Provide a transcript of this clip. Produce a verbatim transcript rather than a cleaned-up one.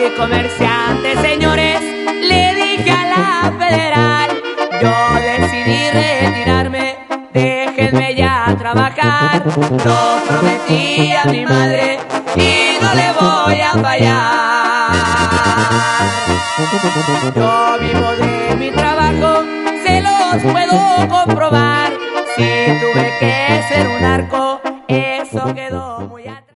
soy comerciante, señores, le dije a la federal. Yo decidí retirarme, déjenme ya trabajar. Lo prometí a mi madre y no le voy a fallar. Yo vivo de mi trabajo, se los puedo comprobar.